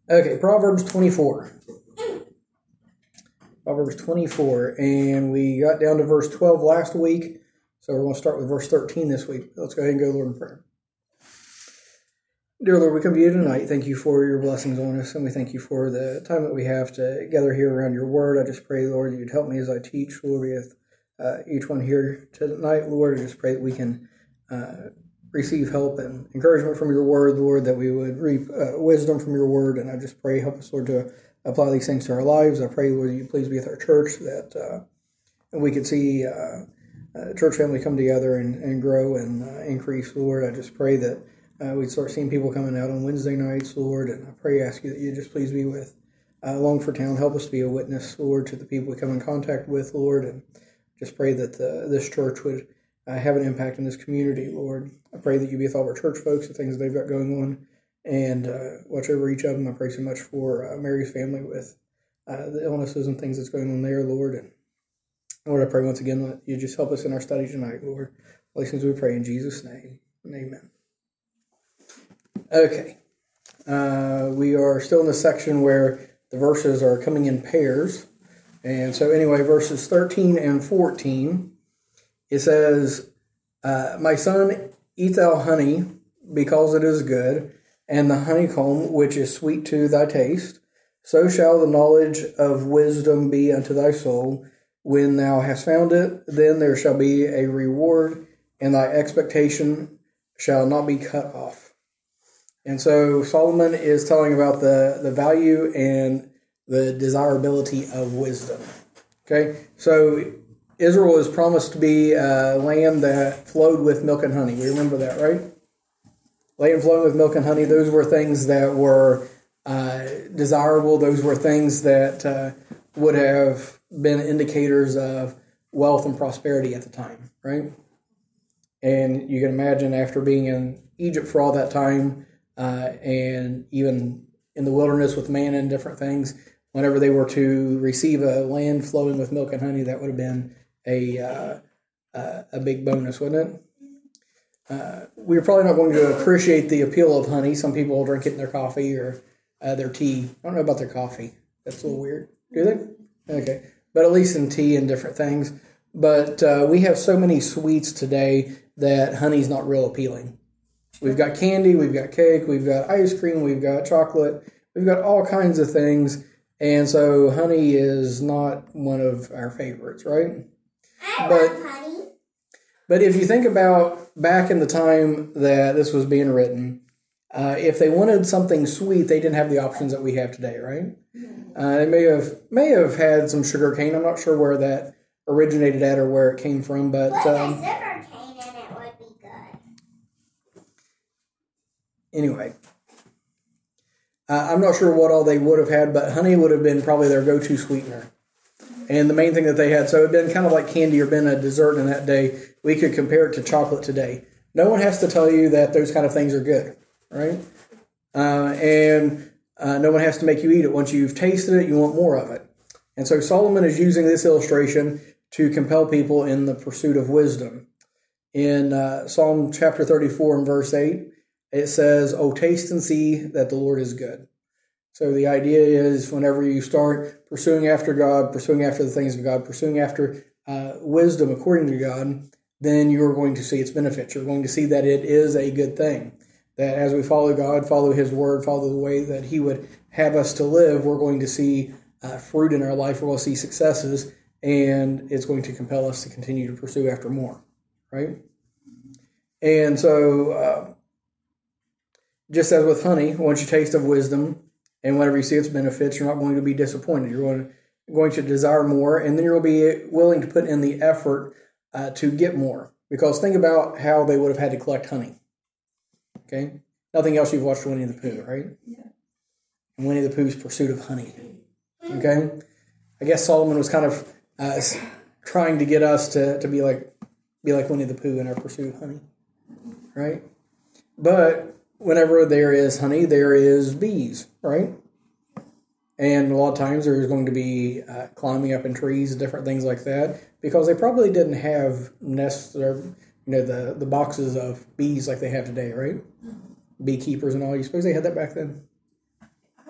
Okay, Proverbs 24. Proverbs 24, and we got down to verse 12 last week, so we're going to start with verse 13 this week. Let's go ahead and go, Lord, in prayer. Dear Lord, we come to you tonight. Thank you for your blessings on us, and we thank you for the time that we have to gather here around your word. I just pray, Lord, you'd help me as I teach, Lord, with each one here tonight, Lord. I just pray that we can receive help and encouragement from your word, Lord, that we would reap wisdom from your word, and I just pray, help us, Lord, to apply these things to our lives. I pray, Lord, you please be with our church, that we could see church family come together and grow and increase, Lord. I just pray that we'd start seeing people coming out on Wednesday nights, Lord, and I pray, ask you that you just please be with Longford Town. Help us to be a witness, Lord, to the people we come in contact with, Lord, and just pray that this church would have an impact in this community, Lord. I pray that you be with all our church folks, the things they've got going on, and watch over each of them. I pray so much for Mary's family with the illnesses and things that's going on there, Lord. And Lord, I pray once again that you just help us in our study tonight, Lord. All these things we pray in Jesus' name. Amen. Okay. We are still in the section where the verses are coming in pairs. And so anyway, verses 13 and 14, it says, My son, eat thou honey, because it is good, and the honeycomb, which is sweet to thy taste. So shall the knowledge of wisdom be unto thy soul. When thou hast found it, then there shall be a reward, and thy expectation shall not be cut off. And so Solomon is telling about the value and the desirability of wisdom. Okay, so Israel is promised to be a land that flowed with milk and honey. We remember that, right? Land flowing with milk and honey, those were things that were desirable. Those were things that would have been indicators of wealth and prosperity at the time, right? And you can imagine after being in Egypt for all that time, and even in the wilderness with manna and different things, whenever they were to receive a land flowing with milk and honey, that would have been a big bonus, wouldn't it? We're probably not going to appreciate the appeal of honey. Some people will drink it in their coffee or their tea. I don't know about their coffee. That's a little weird. Do they? Okay. But at least in tea and different things. But we have so many sweets today that honey's not real appealing. We've got candy, we've got cake, we've got ice cream, we've got chocolate, we've got all kinds of things. And so honey is not one of our favorites, right? I love honey. But if you think about back in the time that this was being written, if they wanted something sweet, they didn't have the options that we have today, right? They may have had some sugar cane. I'm not sure where that originated at or where it came from, but Put a sugar cane in it would be good. Anyway, I'm not sure what all they would have had, but honey would have been probably their go-to sweetener. And the main thing that they had, so it had been kind of like candy or been a dessert in that day. We could compare it to chocolate today. No one has to tell you that those kind of things are good, right? And no one has to make you eat it. Once you've tasted it, you want more of it. And so Solomon is using this illustration to compel people in the pursuit of wisdom. In Psalm chapter 34 and verse 8, it says, "Oh, taste and see that the Lord is good." So the idea is whenever you start pursuing after God, pursuing after the things of God, pursuing after wisdom according to God, then you're going to see its benefits. You're going to see that it is a good thing. That as we follow God, follow His Word, follow the way that He would have us to live, we're going to see fruit in our life, we're going to see successes, and it's going to compel us to continue to pursue after more, right? And so, just as with honey, once you taste of wisdom, and whenever you see its benefits, you're not going to be disappointed. You're going to desire more, and then you'll be willing to put in the effort to get more. Because think about how they would have had to collect honey. Okay? Nothing else you've watched Winnie the Pooh, right? Yeah. And Winnie the Pooh's pursuit of honey. Okay? I guess Solomon was kind of trying to get us to be like Winnie the Pooh in our pursuit of honey. Right? But whenever there is honey, there is bees, right? And a lot of times there's going to be climbing up in trees, different things like that, because they probably didn't have nests or the boxes of bees like they have today, right? Beekeepers and all. You suppose they had that back then? I bet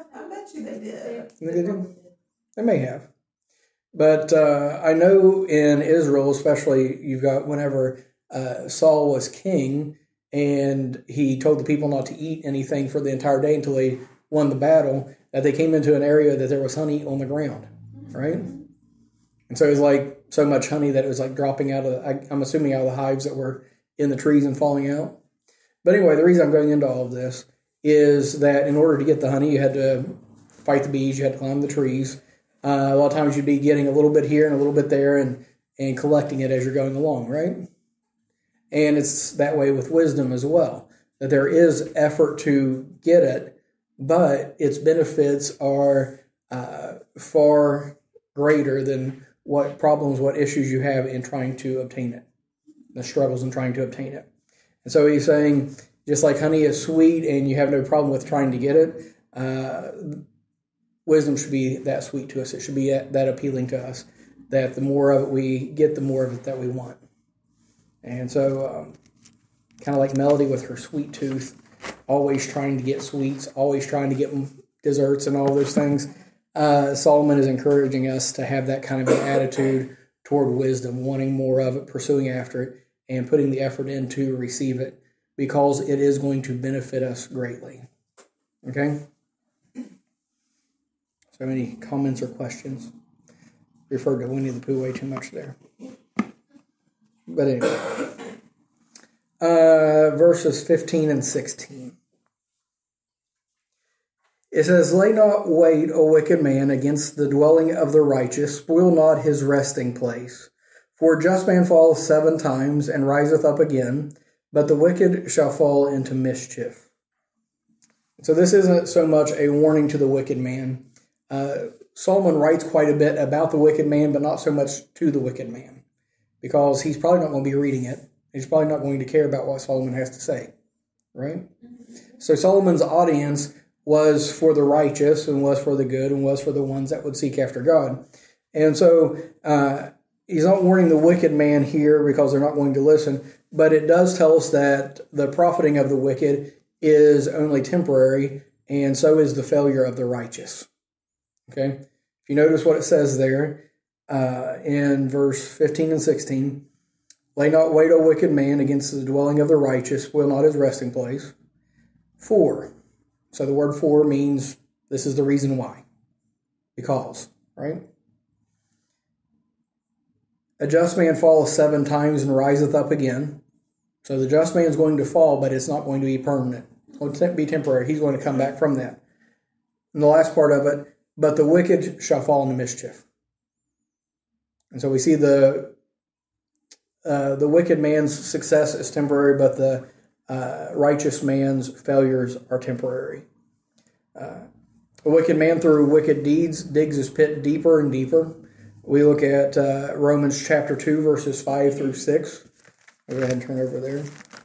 bet you they did. They did? They may have. But I know in Israel, especially, you've got whenever Saul was king and he told the people not to eat anything for the entire day until they won the battle, that they came into an area that there was honey on the ground, right? And so it was like so much honey that it was like dropping out of, I'm assuming, out of the hives that were in the trees and falling out. But anyway, the reason I'm going into all of this is that in order to get the honey, you had to fight the bees, you had to climb the trees. A lot of times you'd be getting a little bit here and a little bit there and collecting it as you're going along, right? And it's that way with wisdom as well, that there is effort to get it, but its benefits are far greater than what issues you have in trying to obtain it, the struggles in trying to obtain it. And so he's saying, just like honey is sweet and you have no problem with trying to get it, wisdom should be that sweet to us. It should be that appealing to us, that the more of it we get, the more of it that we want. And so, kind of like Melody with her sweet tooth, always trying to get sweets, always trying to get desserts and all those things, Solomon is encouraging us to have that kind of an attitude toward wisdom, wanting more of it, pursuing after it, and putting the effort in to receive it, because it is going to benefit us greatly. Okay? So any comments or questions? Referred to Winnie the Pooh way too much there. But anyway. Verses 15 and 16. It says, "Lay not wait, O wicked man, against the dwelling of the righteous. Spoil not his resting place. For a just man falleth 7 times, and riseth up again, but the wicked shall fall into mischief." So this isn't so much a warning to the wicked man. Solomon writes quite a bit about the wicked man, but not so much to the wicked man, because he's probably not going to be reading it. He's probably not going to care about what Solomon has to say, right? So Solomon's audience was for the righteous, and was for the good, and was for the ones that would seek after God. And so he's not warning the wicked man here because they're not going to listen, but it does tell us that the profiting of the wicked is only temporary, and so is the failure of the righteous. Okay? If you notice what it says there in verse 15 and 16, "Lay not wait, O wicked man, against the dwelling of the righteous, spoil not his resting place. For," so the word "for" means this is the reason why. Because, right? "A just man falleth 7 times and riseth up again." So the just man is going to fall, but it's not going to be permanent. It's going to be temporary. He's going to come back from that. And the last part of it, "But the wicked shall fall into mischief." And so we see the wicked man's success is temporary, but the righteous man's failures are temporary. A wicked man through wicked deeds digs his pit deeper and deeper. We look at Romans chapter 2, verses 5 through 6. I'll go ahead and turn over there.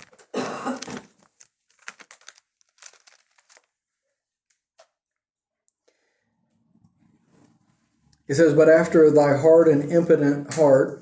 It says, "But after thy hard and impenitent heart,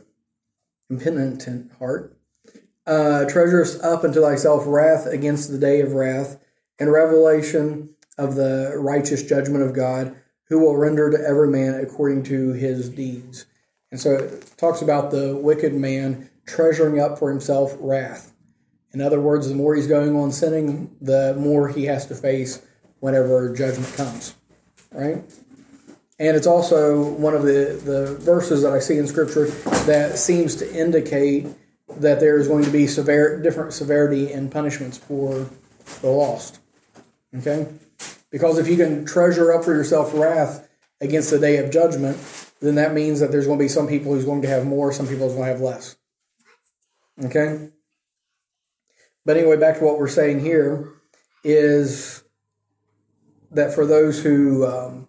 treasurest up unto thyself wrath against the day of wrath, and revelation of the righteous judgment of God, who will render to every man according to his deeds." And so it talks about the wicked man treasuring up for himself wrath. In other words, the more he's going on sinning, the more he has to face whenever judgment comes, right? And it's also one of the verses that I see in Scripture that seems to indicate that there is going to be different severity and punishments for the lost. Okay? Because if you can treasure up for yourself wrath against the day of judgment, then that means that there's going to be some people who's going to have more, some people who's going to have less. Okay? But anyway, back to what we're saying here is that for those who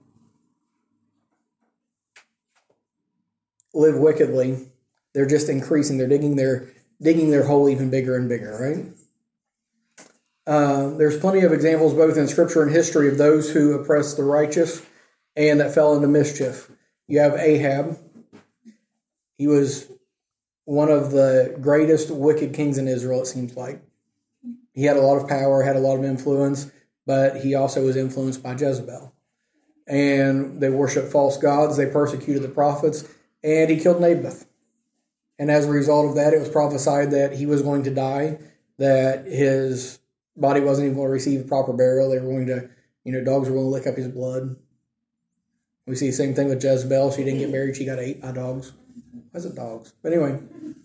live wickedly, they're just increasing. They're digging their hole even bigger and bigger, right? There's plenty of examples both in Scripture and history of those who oppressed the righteous and that fell into mischief. You have Ahab. He was one of the greatest wicked kings in Israel, it seems like. He had a lot of power, had a lot of influence, but he also was influenced by Jezebel. and they worshiped false gods. They persecuted the prophets, and he killed Naboth. And as a result of that, it was prophesied that he was going to die, that his body wasn't even going to receive proper burial. They were going to, dogs were going to lick up his blood. We see the same thing with Jezebel. She didn't get married. She got ate by dogs. Why is it dogs? But anyway.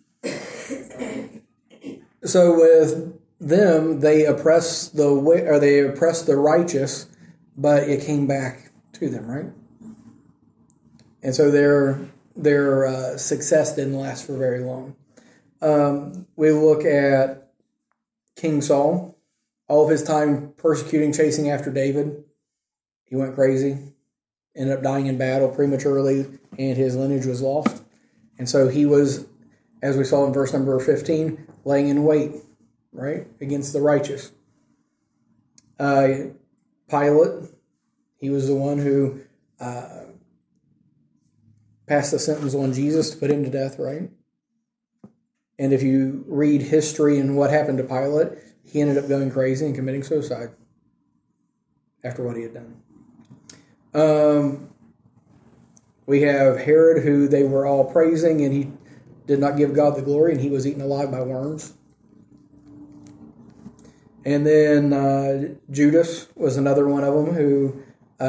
So with them, they oppressed the righteous, but it came back to them, right? And so their success didn't last for very long. We look at King Saul. All of his time persecuting, chasing after David. He went crazy. Ended up dying in battle prematurely, and his lineage was lost. And so he was, as we saw in verse number 15, laying in wait, right, against the righteous. Pilate, he was the one who passed the sentence on Jesus to put him to death, right? And if you read history and what happened to Pilate, he ended up going crazy and committing suicide after what he had done. We have Herod, who they were all praising, and he did not give God the glory, and he was eaten alive by worms. And then Judas was another one of them who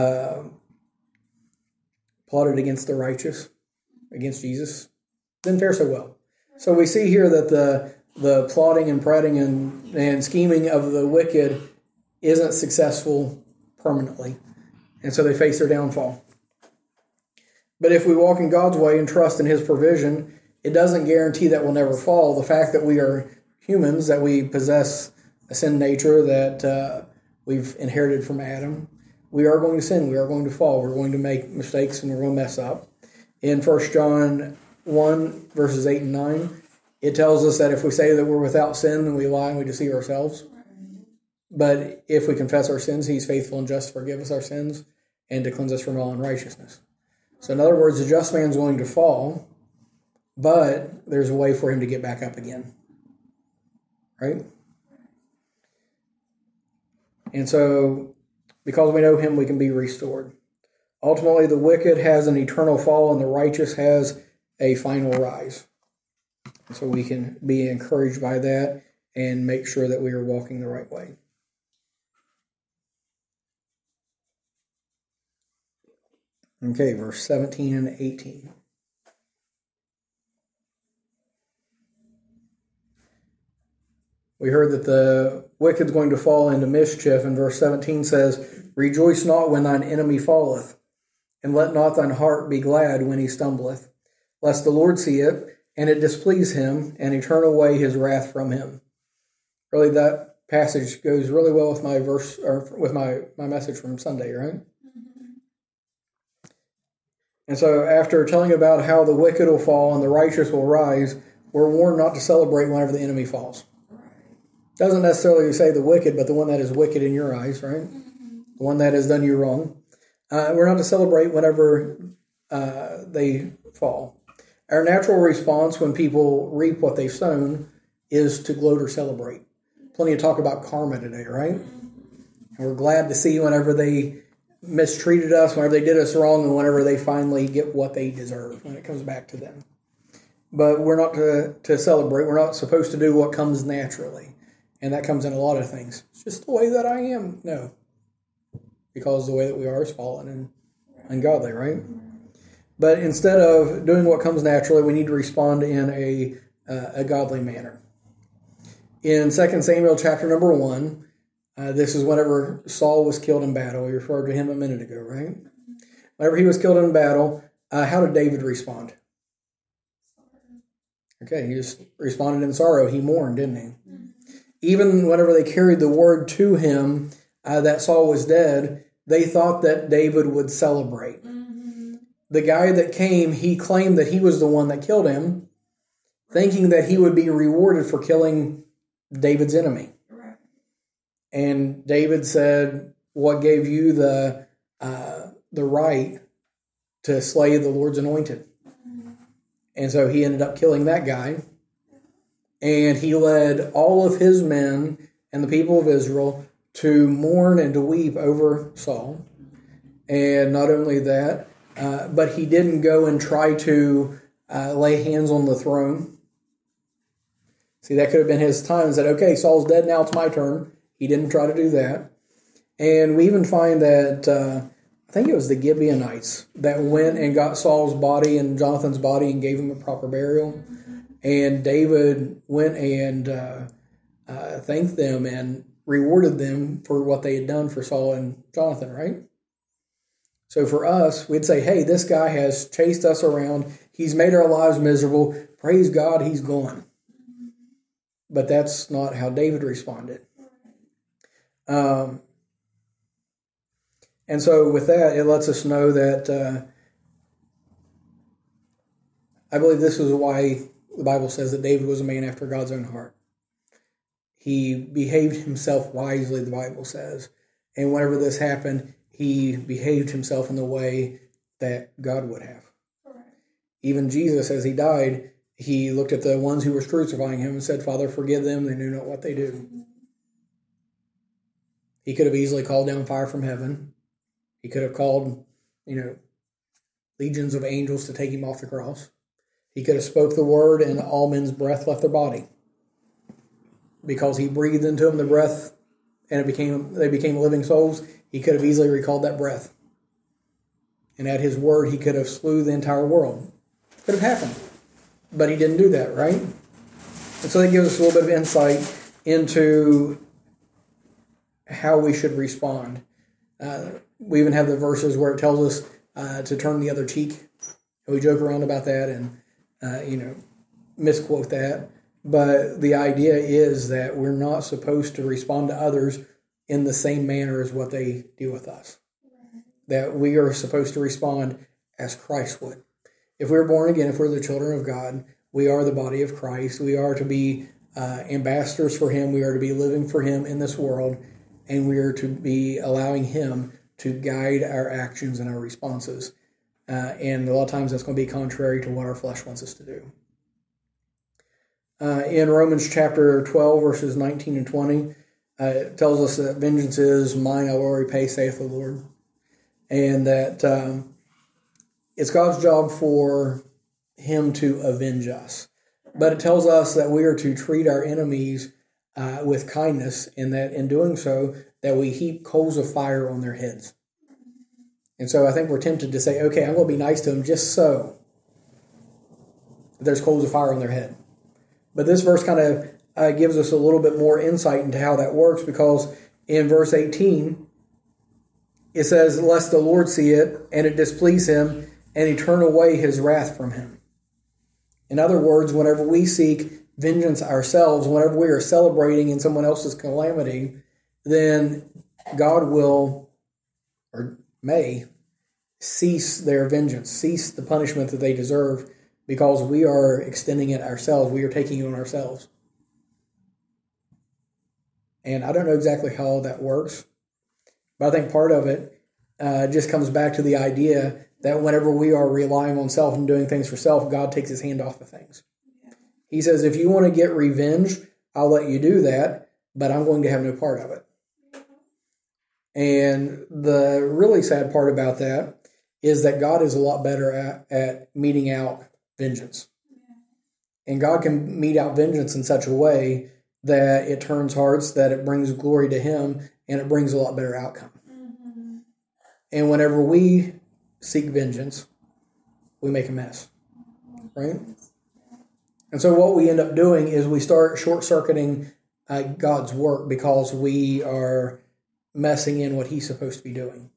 plotted against the righteous, against Jesus. Didn't fare so well. So we see here that the plotting and prating and scheming of the wicked isn't successful permanently. And so they face their downfall. But if we walk in God's way and trust in his provision, it doesn't guarantee that we'll never fall. The fact that we are humans, that we possess a sin nature that we've inherited from Adam, we are going to sin, we are going to fall, we're going to make mistakes, and we're going to mess up. In 1 John 1, verses 8 and 9, it tells us that if we say that we're without sin, then we lie and we deceive ourselves. But if we confess our sins, he's faithful and just to forgive us our sins and to cleanse us from all unrighteousness. So in other words, the just man's going to fall, but there's a way for him to get back up again. Right? And so, because we know him, we can be restored. Ultimately, the wicked has an eternal fall, and the righteous has a final rise. And so we can be encouraged by that and make sure that we are walking the right way. Okay, verse 17 and 18. We heard that the wicked's going to fall into mischief, and verse 17 says, "Rejoice not when thine enemy falleth, and let not thine heart be glad when he stumbleth, lest the Lord see it, and it displease him, and he turn away his wrath from him." Really, that passage goes really well with my verse, or with my message from Sunday, right? And so after telling about how the wicked will fall and the righteous will rise, we're warned not to celebrate whenever the enemy falls. Doesn't necessarily say the wicked, but the one that is wicked in your eyes, right? The one that has done you wrong. We're not to celebrate whenever they fall. Our natural response when people reap what they've sown is to gloat or celebrate. Plenty of talk about karma today, right? And we're glad to see whenever they mistreated us, whenever they did us wrong, and whenever they finally get what they deserve when it comes back to them. But we're not to celebrate. We're not supposed to do what comes naturally. And that comes in a lot of things. It's just the way that I am. No. Because the way that we are is fallen and ungodly, right? But instead of doing what comes naturally, we need to respond in a godly manner. In 2 Samuel chapter number 1, this is whenever Saul was killed in battle. We referred to him a minute ago, right? Whenever he was killed in battle, how did David respond? Okay, he just responded in sorrow. He mourned, didn't he? Even whenever they carried the word to him that Saul was dead, they thought that David would celebrate. The guy that came, he claimed that he was the one that killed him, thinking that he would be rewarded for killing David's enemy. And David said, "What gave you the right to slay the Lord's anointed?" And so he ended up killing that guy. And he led all of his men and the people of Israel to mourn and to weep over Saul. And not only that, but he didn't go and try to lay hands on the throne. See, that could have been his time and said, okay, Saul's dead, now it's my turn. He didn't try to do that. And we even find that, I think it was the Gibeonites that went and got Saul's body and Jonathan's body and gave him a proper burial. And David went and thanked them and rewarded them for what they had done for Saul and Jonathan, right? So for us, we'd say, hey, this guy has chased us around. He's made our lives miserable. Praise God, he's gone. But that's not how David responded. And so with that, it lets us know that I believe this is why the Bible says that David was a man after God's own heart. He behaved himself wisely, the Bible says. And whenever this happened, he behaved himself in the way that God would have. Right. Even Jesus, as he died, he looked at the ones who were crucifying him and said, Father, forgive them, they know not what they do. He could have easily called down fire from heaven. He could have called, legions of angels to take him off the cross. He could have spoke the word and all men's breath left their body. Because he breathed into them the breath and they became living souls, he could have easily recalled that breath. And at his word, he could have slew the entire world. Could have happened. But he didn't do that, right? And so that gives us a little bit of insight into how we should respond. We even have the verses where it tells us to turn the other cheek. And we joke around about that and, misquote that. But the idea is that we're not supposed to respond to others in the same manner as what they do with us. That we are supposed to respond as Christ would. If we're born again, if we're the children of God, we are the body of Christ. We are to be ambassadors for him. We are to be living for him in this world. And we are to be allowing him to guide our actions and our responses. And a lot of times that's going to be contrary to what our flesh wants us to do. In Romans chapter 12, verses 19 and 20, it tells us that vengeance is mine, I will repay, saith the Lord. And that it's God's job for him to avenge us. But it tells us that we are to treat our enemies with kindness, and that in doing so, that we heap coals of fire on their heads. And so I think we're tempted to say, okay, I'm going to be nice to them just so there's coals of fire on their head. But this verse kind of gives us a little bit more insight into how that works, because in verse 18, it says, lest the Lord see it, and it displease him, and he turn away his wrath from him. In other words, whenever we seek vengeance ourselves, whenever we are celebrating in someone else's calamity, then God will, or may, cease their vengeance, cease the punishment that they deserve, because we are extending it ourselves. We are taking it on ourselves. And I don't know exactly how that works, but I think part of it just comes back to the idea that whenever we are relying on self and doing things for self, God takes his hand off of things. He says, if you want to get revenge, I'll let you do that, but I'm going to have no part of it. And the really sad part about that is that God is a lot better at meting out vengeance. And God can mete out vengeance in such a way that it turns hearts, that it brings glory to him, and it brings a lot better outcome. Mm-hmm. And whenever we seek vengeance, we make a mess, right? And so what we end up doing is we start short-circuiting God's work, because we are messing in what he's supposed to be doing.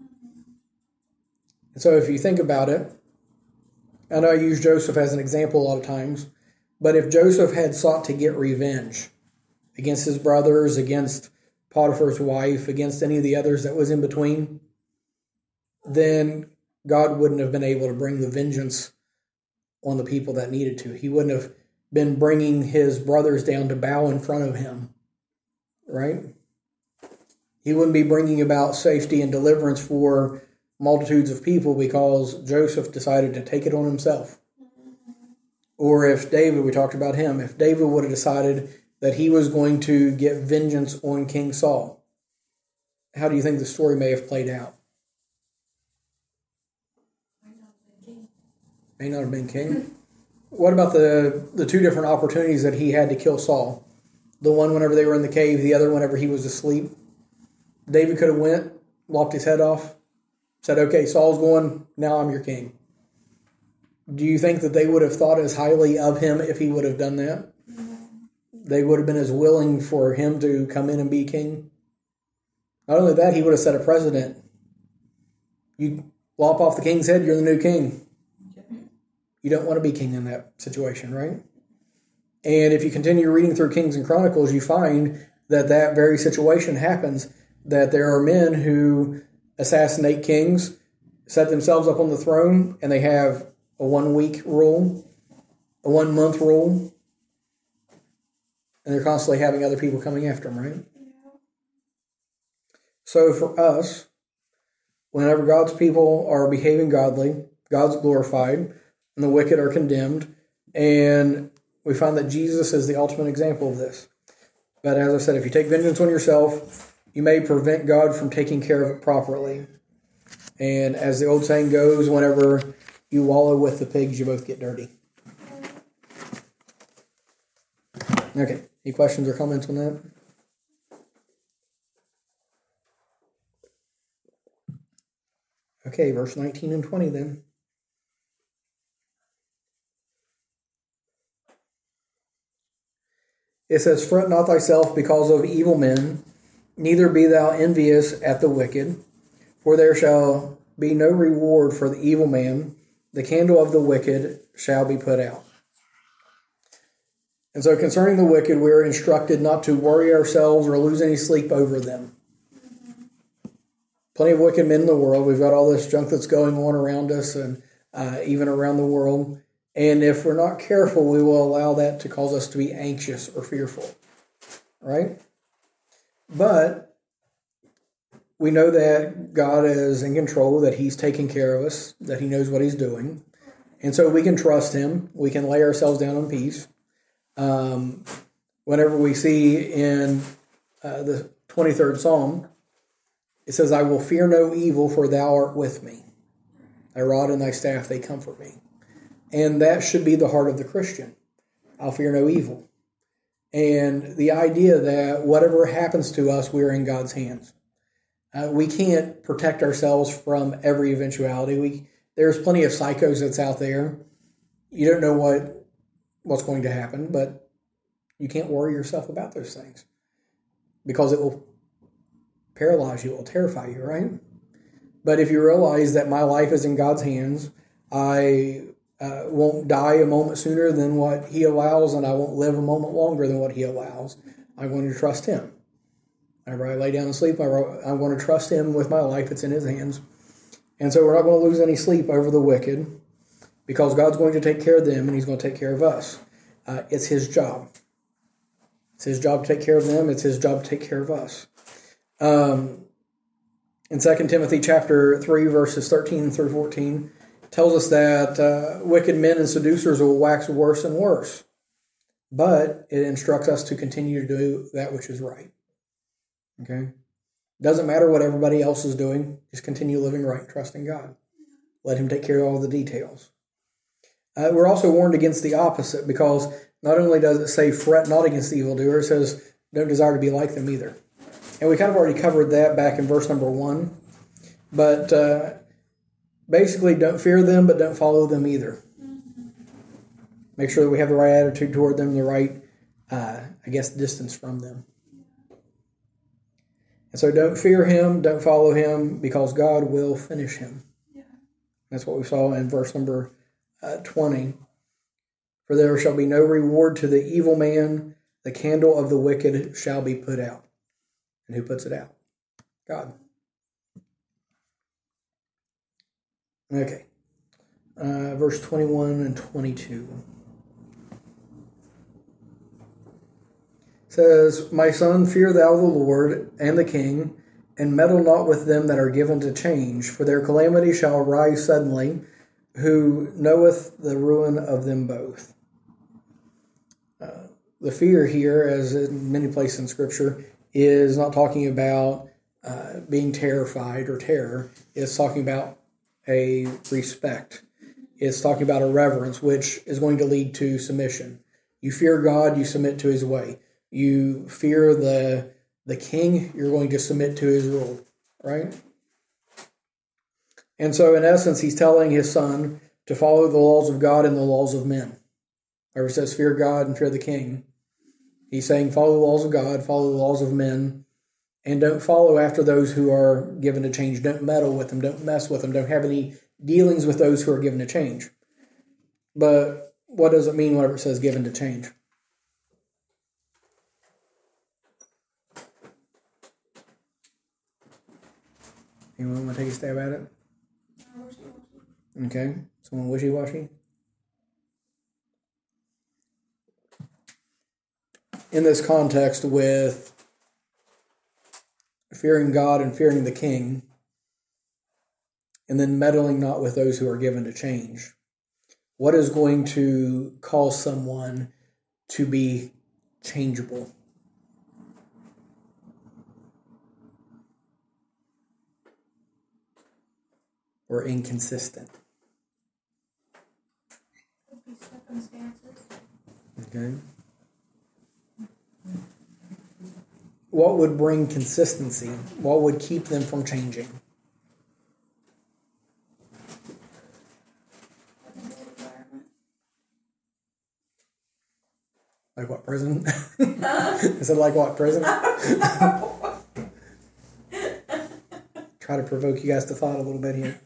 And so if you think about it, I know I use Joseph as an example a lot of times, but if Joseph had sought to get revenge against his brothers, against Potiphar's wife, against any of the others that was in between, then God wouldn't have been able to bring the vengeance on the people that needed to. He wouldn't have been bringing his brothers down to bow in front of him, right? He wouldn't be bringing about safety and deliverance for multitudes of people because Joseph decided to take it on himself. Or if David, we talked about him, if David would have decided that he was going to get vengeance on King Saul, how do you think the story may have played out? May not have been king. What about the two different opportunities that he had to kill Saul? The one whenever they were in the cave, the other whenever he was asleep. David could have went, lopped his head off, said, okay, Saul's going, now I'm your king. Do you think that they would have thought as highly of him if he would have done that? They would have been as willing for him to come in and be king? Not only that, he would have set a precedent. You lop off the king's head, you're the new king. You don't want to be king in that situation, right? And if you continue reading through Kings and Chronicles, you find that that very situation happens, that there are men who assassinate kings, set themselves up on the throne, and they have a 1 week rule, a 1 month rule, and they're constantly having other people coming after them, right? Yeah. So for us, whenever God's people are behaving godly, God's glorified, and the wicked are condemned, and we find that Jesus is the ultimate example of this. But as I said, if you take vengeance on yourself, you may prevent God from taking care of it properly. And as the old saying goes, whenever you wallow with the pigs, you both get dirty. Okay, any questions or comments on that? Okay, verse 19 and 20 then. It says, fret not thyself because of evil men, neither be thou envious at the wicked, for there shall be no reward for the evil man. The candle of the wicked shall be put out. And so concerning the wicked, we are instructed not to worry ourselves or lose any sleep over them. Plenty of wicked men in the world. We've got all this junk that's going on around us and even around the world. And if we're not careful, we will allow that to cause us to be anxious or fearful. Right? But we know that God is in control, that He's taking care of us, that He knows what He's doing. And so we can trust Him. We can lay ourselves down in peace. Whenever we see in the 23rd Psalm, it says, I will fear no evil, for thou art with me. Thy rod and thy staff, they comfort me. And that should be the heart of the Christian. I'll fear no evil. And the idea that whatever happens to us, we're in God's hands. We can't protect ourselves from every eventuality. There's plenty of psychos that's out there. You don't know what's going to happen, but you can't worry yourself about those things because it will paralyze you, it will terrify you, right? But if you realize that my life is in God's hands, I won't die a moment sooner than what He allows, and I won't live a moment longer than what He allows. I'm going to trust Him. Whenever I lay down and sleep, I'm going to trust Him with my life. It's in His hands. And so we're not going to lose any sleep over the wicked because God's going to take care of them and He's going to take care of us. It's His job. It's His job to take care of them. It's His job to take care of us. In 2 Timothy chapter 3, verses 13 through 14, tells us that wicked men and seducers will wax worse and worse. But it instructs us to continue to do that which is right. Okay? Doesn't matter what everybody else is doing. Just continue living right, trusting God. Let Him take care of all the details. We're also warned against the opposite because not only does it say fret not against the evildoer, it says don't desire to be like them either. And we kind of already covered that back in verse number 1. But basically, don't fear them, but don't follow them either. Make sure that we have the right attitude toward them, the right, distance from them. And so don't fear him, don't follow him, because God will finish him. Yeah. That's what we saw in verse number 20. For there shall be no reward to the evil man, the candle of the wicked shall be put out. And who puts it out? God. Okay. Verse 21 and 22. Says, My son, fear thou the Lord and the king, and meddle not with them that are given to change, for their calamity shall arise suddenly, who knoweth the ruin of them both. The fear here, as in many places in Scripture, is not talking about being terrified or terror. It's talking about a respect. it's talking about a reverence, which is going to lead to submission. You fear God, you submit to his way. You fear the king, you're going to submit to his rule, right? And so in essence, he's telling his son to follow the laws of God and the laws of men. Wherever it says fear God and fear the king, he's saying follow the laws of God, follow the laws of men, and don't follow after those who are given to change. Don't meddle with them, don't mess with them, don't have any dealings with those who are given to change. But what does it mean whenever it says given to change? Anyone want to take a stab at it? Okay. Someone wishy-washy? In this context with fearing God and fearing the king, and then meddling not with those who are given to change, what is going to cause someone to be changeable? Or inconsistent? Could be circumstances. Okay. What would bring consistency? What would keep them from changing? Like what, prison? Is it like what, prison? Try to provoke you guys to thought a little bit here.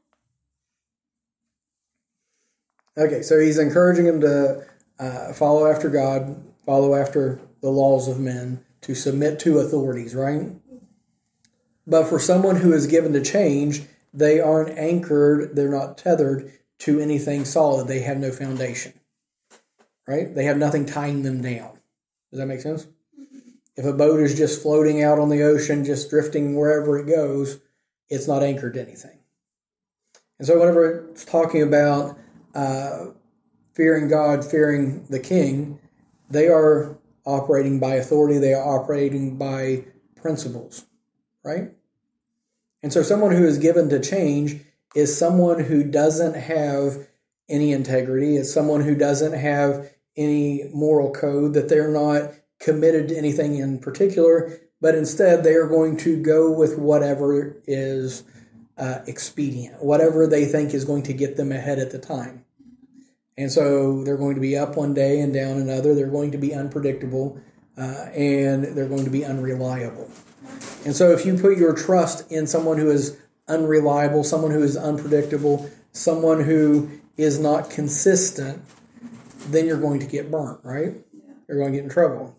Okay, so he's encouraging him to follow after God, follow after the laws of men, to submit to authorities, right? But for someone who is given to change, they aren't anchored, they're not tethered to anything solid. They have no foundation, right? They have nothing tying them down. Does that make sense? If a boat is just floating out on the ocean, just drifting wherever it goes, it's not anchored to anything. And so whenever it's talking about fearing God, fearing the king, they are operating by authority. They are operating by principles, right? And so someone who is given to change is someone who doesn't have any integrity. It's someone who doesn't have any moral code, that they're not committed to anything in particular, but instead they are going to go with whatever is expedient, whatever they think is going to get them ahead at the time. And so they're going to be up one day and down another. They're going to be unpredictable, and they're going to be unreliable. And so if you put your trust in someone who is unreliable, someone who is unpredictable, someone who is not consistent, then you're going to get burnt, right? You're going to get in trouble.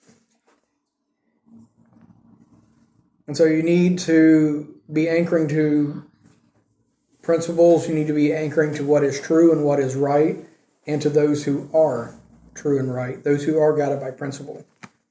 And so you need to be anchoring to principles. You need to be anchoring to what is true and what is right, and to those who are true and right, those who are guided by principle.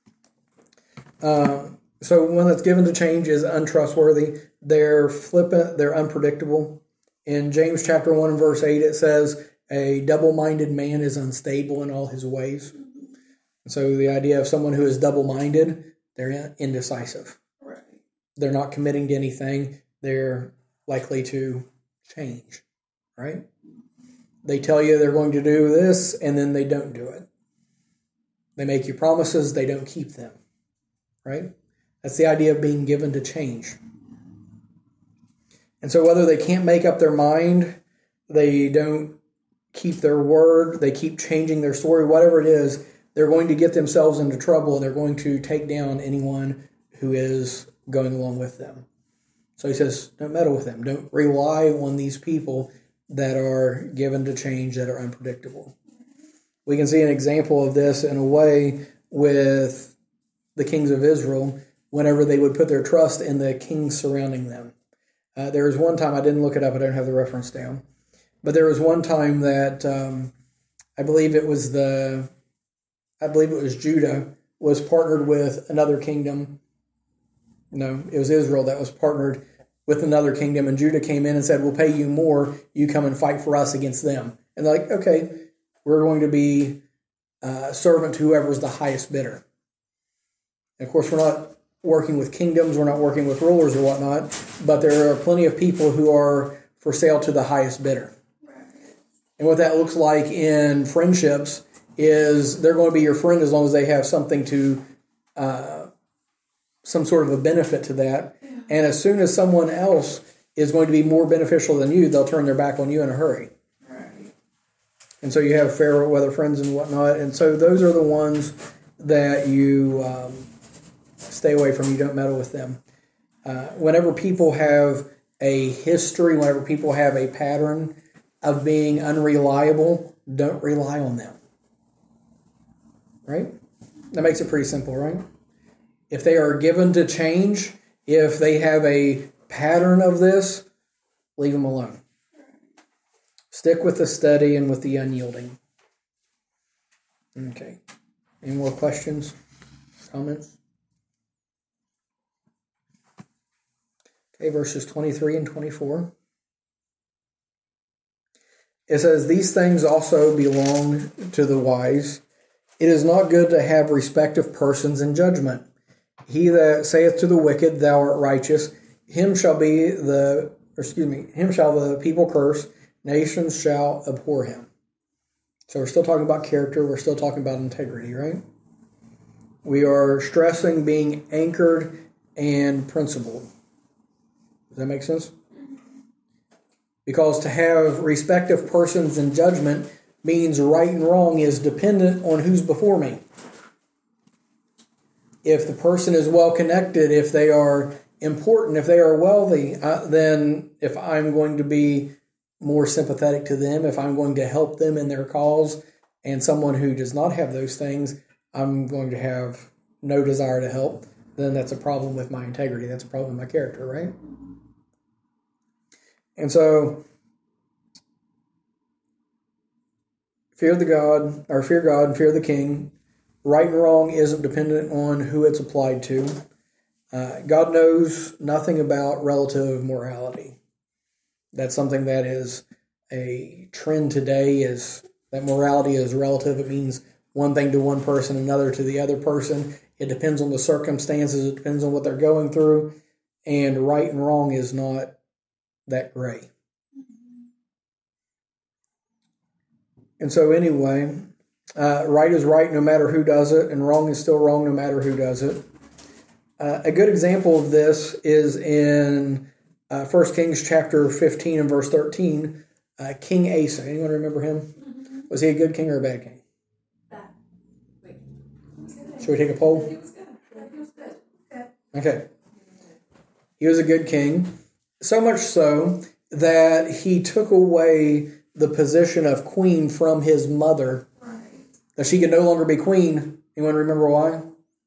So one that's given to change is untrustworthy. They're flippant. They're unpredictable. In James chapter 1 and verse 8, it says, a double-minded man is unstable in all his ways. And so the idea of someone who is double-minded, they're indecisive. Right. They're not committing to anything. They're likely to change, right? They tell you they're going to do this, and then they don't do it. They make you promises, they don't keep them, right? That's the idea of being given to change. And so whether they can't make up their mind, they don't keep their word, they keep changing their story, whatever it is, they're going to get themselves into trouble, and they're going to take down anyone who is going along with them. So he says, don't meddle with them. Don't rely on these people that are given to change, that are unpredictable. We can see an example of this in a way with the kings of Israel whenever they would put their trust in the kings surrounding them. There was one time, I didn't look it up, I don't have the reference down, but there was one time that I believe it was Judah was partnered with another kingdom. No, it was Israel that was partnered with another kingdom, and Judah came in and said, we'll pay you more, you come and fight for us against them. And they're like, okay, we're going to be servant to whoever's the highest bidder. And of course, we're not working with kingdoms, we're not working with rulers or whatnot, but there are plenty of people who are for sale to the highest bidder. And what that looks like in friendships is they're going to be your friend as long as they have something to, some sort of a benefit to that. And as soon as someone else is going to be more beneficial than you, they'll turn their back on you in a hurry. Right. And so you have fair weather friends and whatnot. And so those are the ones that you stay away from. You don't meddle with them. Whenever people have a history, whenever people have a pattern of being unreliable, don't rely on them. Right? That makes it pretty simple, right? If they are given to change, if they have a pattern of this, leave them alone. Stick with the steady and with the unyielding. Okay. Any more questions? Comments? Okay, verses 23 and 24. It says, "These things also belong to the wise. It is not good to have respect of persons in judgment. He that saith to the wicked, Thou art righteous, him shall the people curse, nations shall abhor him." So we're still talking about character, we're still talking about integrity, right? We are stressing being anchored and principled. Does that make sense? Because to have respect of persons in judgment means right and wrong is dependent on who's before me. If the person is well connected, if they are important, if they are wealthy, then if I'm going to be more sympathetic to them, if I'm going to help them in their cause, and someone who does not have those things, I'm going to have no desire to help, then that's a problem with my integrity. That's a problem with my character, right? And so, fear God and fear the king. Right and wrong isn't dependent on who it's applied to. God knows nothing about relative morality. That's something that is a trend today, is that morality is relative. It means one thing to one person, another to the other person. It depends on the circumstances. It depends on what they're going through. And right and wrong is not that gray. And so anyway, right is right no matter who does it, and wrong is still wrong no matter who does it. A good example of this is in 1 Kings chapter 15 and verse 13. King Asa. Anyone remember him? Mm-hmm. Was he a good king or a bad king? Bad. Wait. Should we take a poll? He was good. He was good. Okay. He was a good king. So much so that he took away the position of queen from his mother. Right. That she could no longer be queen. Anyone remember why?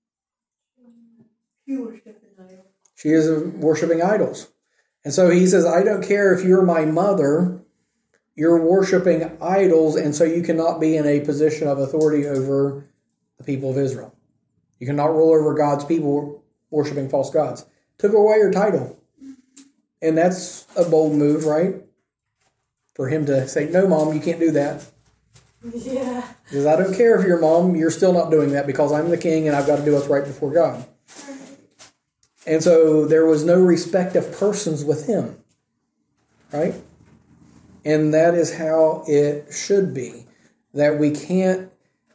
She is worshiping idols. And so he says, I don't care if you're my mother, you're worshiping idols, and so you cannot be in a position of authority over the people of Israel. You cannot rule over God's people worshiping false gods. Took away your title. And that's a bold move, right? For him to say, no, Mom, you can't do that. Yeah. Because I don't care if you're Mom, you're still not doing that because I'm the king and I've got to do what's right before God. And so there was no respect of persons with him, right? And that is how it should be, that we can't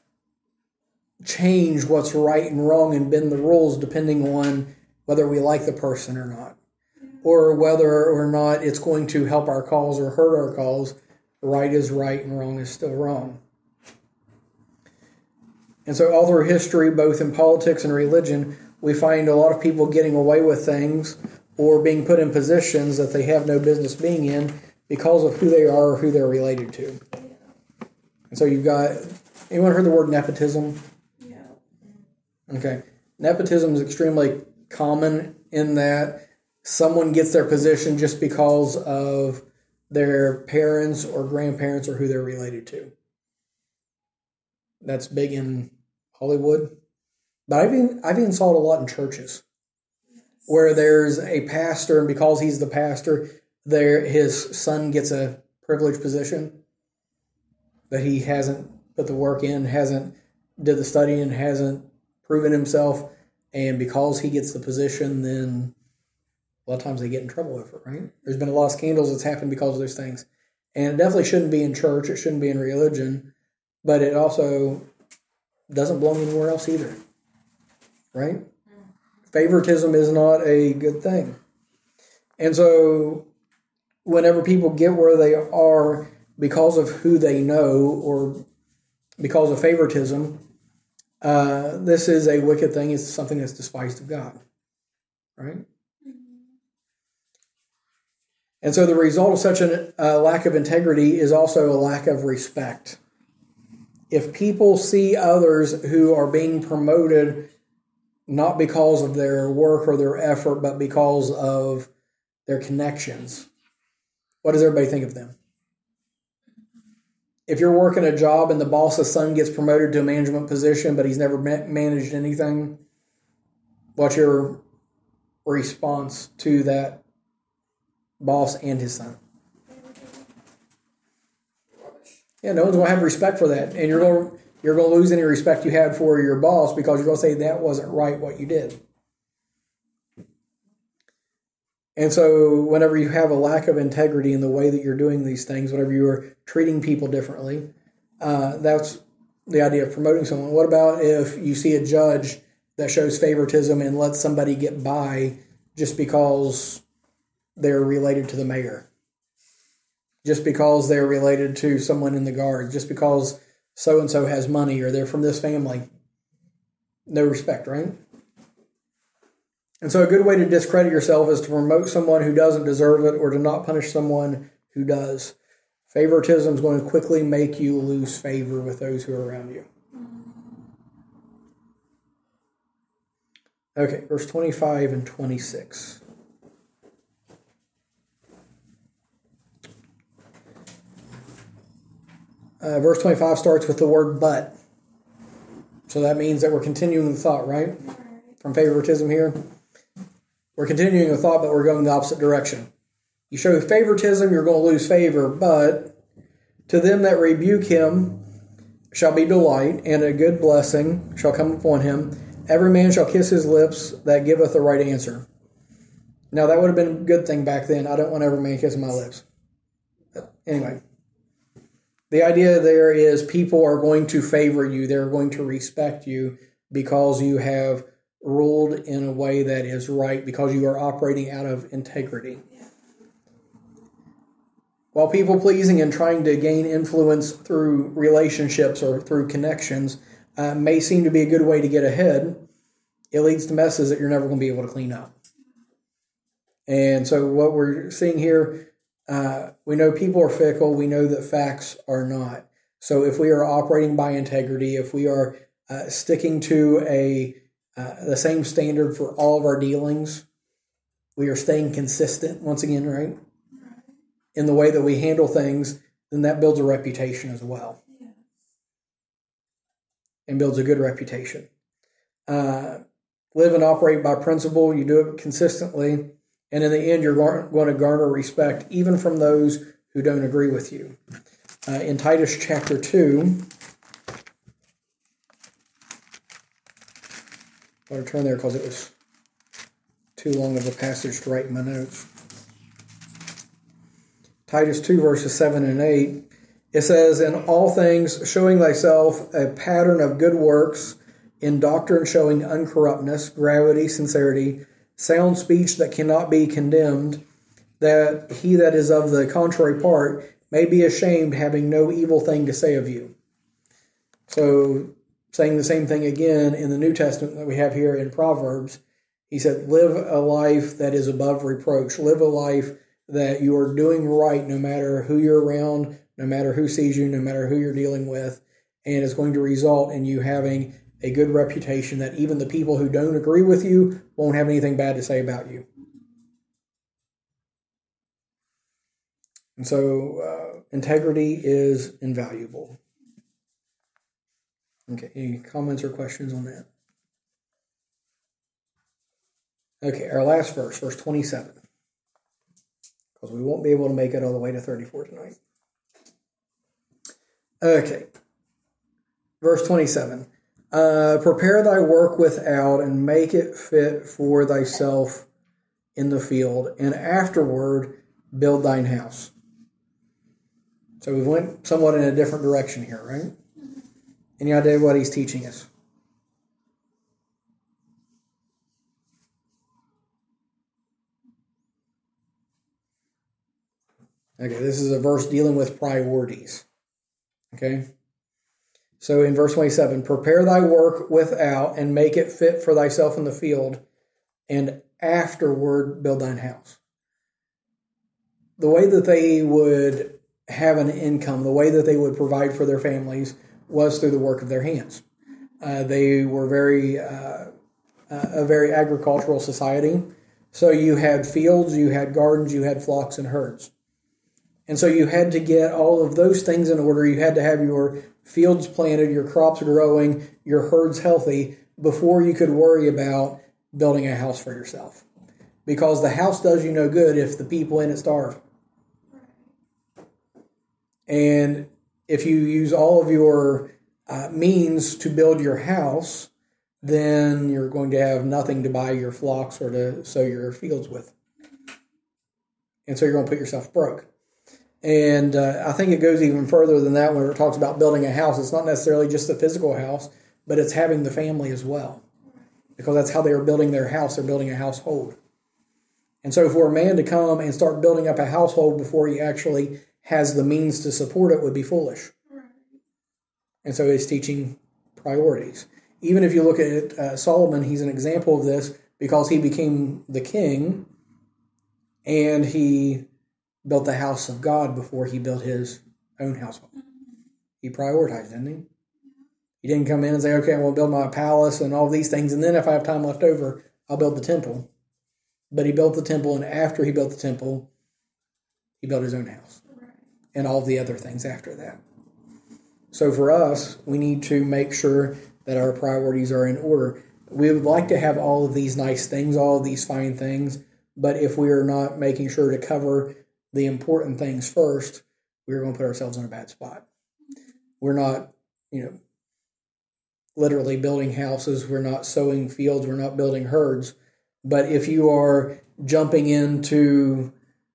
change what's right and wrong and bend the rules depending on whether we like the person or not, or whether or not it's going to help our cause or hurt our cause. Right is right and wrong is still wrong. And so all through history, both in politics and religion, we find a lot of people getting away with things or being put in positions that they have no business being in because of who they are or who they're related to. And so you've got, anyone heard the word nepotism? Yeah. Okay. Nepotism is extremely common in that someone gets their position just because of their parents or grandparents or who they're related to. That's big in Hollywood. But I've even saw it a lot in churches where there's a pastor, and because he's the pastor, his son gets a privileged position that he hasn't put the work in, hasn't did the studying, hasn't proven himself, and because he gets the position, then a lot of times they get in trouble over it, right? There's been a lot of scandals that's happened because of those things. And it definitely shouldn't be in church. It shouldn't be in religion. But it also doesn't belong anywhere else either. Right? Favoritism is not a good thing. And so whenever people get where they are because of who they know or because of favoritism, this is a wicked thing. It's something that's despised of God. Right? And so the result of such a lack of integrity is also a lack of respect. If people see others who are being promoted not because of their work or their effort, but because of their connections, what does everybody think of them? If you're working a job and the boss's son gets promoted to a management position, but he's never managed anything, what's your response to that boss and his son? Yeah, no one's going to have respect for that. And you're going to lose any respect you had for your boss because you're going to say that wasn't right what you did. And so whenever you have a lack of integrity in the way that you're doing these things, whenever you're treating people differently, that's the idea of promoting someone. What about if you see a judge that shows favoritism and lets somebody get by just because they're related to the mayor? Just because they're related to someone in the guard? Just because so-and-so has money or they're from this family? No respect, right? And so a good way to discredit yourself is to promote someone who doesn't deserve it or to not punish someone who does. Favoritism is going to quickly make you lose favor with those who are around you. Okay, verse 25 and 26. Verse 25 starts with the word but. So that means that we're continuing the thought, right? From favoritism here. We're continuing the thought, but we're going the opposite direction. You show favoritism, you're going to lose favor, but to them that rebuke him shall be delight, and a good blessing shall come upon him. Every man shall kiss his lips that giveth the right answer. Now, that would have been a good thing back then. I don't want every man kissing my lips. But anyway, the idea there is people are going to favor you. They're going to respect you because you have ruled in a way that is right, because you are operating out of integrity. While people-pleasing and trying to gain influence through relationships or through connections may seem to be a good way to get ahead, it leads to messes that you're never going to be able to clean up. And so what we're seeing here, we know people are fickle. We know that facts are not. So if we are operating by integrity, if we are sticking to the same standard for all of our dealings, we are staying consistent, once again, right? In the way that we handle things, then that builds a reputation as well. Yes. And builds a good reputation. Live and operate by principle. You do it consistently. And in the end, you're going to garner respect, even from those who don't agree with you. In Titus chapter 2, I'll turn there because it was too long of a passage to write in my notes. Titus 2, verses 7 and 8, it says, "In all things showing thyself a pattern of good works, in doctrine showing uncorruptness, gravity, sincerity, sound speech that cannot be condemned, that he that is of the contrary part may be ashamed, having no evil thing to say of you." So, saying the same thing again in the New Testament that we have here in Proverbs, he said, live a life that is above reproach. Live a life that you are doing right no matter who you're around, no matter who sees you, no matter who you're dealing with, and it's going to result in you having a good reputation that even the people who don't agree with you won't have anything bad to say about you. And so integrity is invaluable. Okay, any comments or questions on that? Okay, our last verse, verse 27. Because we won't be able to make it all the way to 34 tonight. Okay, verse 27. Prepare thy work without, and make it fit for thyself in the field, and afterward build thine house. So we went somewhat in a different direction here, right? Any idea what he's teaching us? Okay, this is a verse dealing with priorities. Okay? So in verse 27, prepare thy work without and make it fit for thyself in the field, and afterward build thine house. The way that they would have an income, the way that they would provide for their families was through the work of their hands. They were a very agricultural society. So you had fields, you had gardens, you had flocks and herds. And so you had to get all of those things in order. You had to have your fields planted, your crops growing, your herds healthy before you could worry about building a house for yourself. Because the house does you no good if the people in it starve. And if you use all of your means to build your house, then you're going to have nothing to buy your flocks or to sow your fields with. And so you're going to put yourself broke. And I think it goes even further than that when it talks about building a house. It's not necessarily just the physical house, but it's having the family as well. Because that's how they were building their house. They're building a household. And so for a man to come and start building up a household before he actually has the means to support it would be foolish. And so he's teaching priorities. Even if you look at Solomon, he's an example of this because he became the king and he built the house of God before he built his own household. He prioritized, didn't he? He didn't come in and say, okay, I'm going to build my palace and all these things, and then if I have time left over, I'll build the temple. But he built the temple, and after he built the temple, he built his own house. And all the other things after that. So for us, we need to make sure that our priorities are in order. We would like to have all of these nice things, all of these fine things, but if we are not making sure to cover the important things first, we're going to put ourselves in a bad spot. We're not, literally building houses. We're not sowing fields. We're not building herds. But if you are jumping into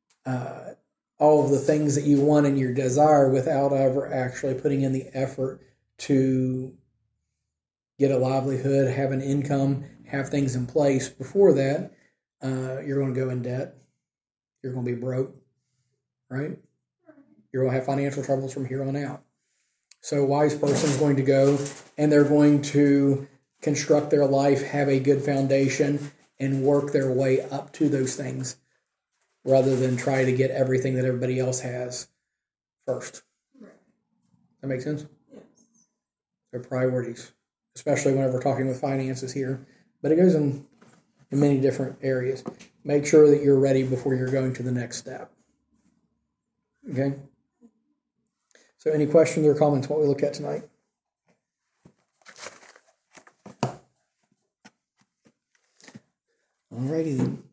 all of the things that you want and your desire without ever actually putting in the effort to get a livelihood, have an income, have things in place before that, you're going to go in debt. You're going to be broke, right? You're going to have financial troubles from here on out. So a wise person is going to go and they're going to construct their life, have a good foundation, and work their way up to those things rather than try to get everything that everybody else has first. Right. That make sense? Yes. They're priorities, especially whenever we're talking with finances here. But it goes in many different areas. Make sure that you're ready before you're going to the next step. Okay? So any questions or comments on what we looked at tonight? Alrighty then.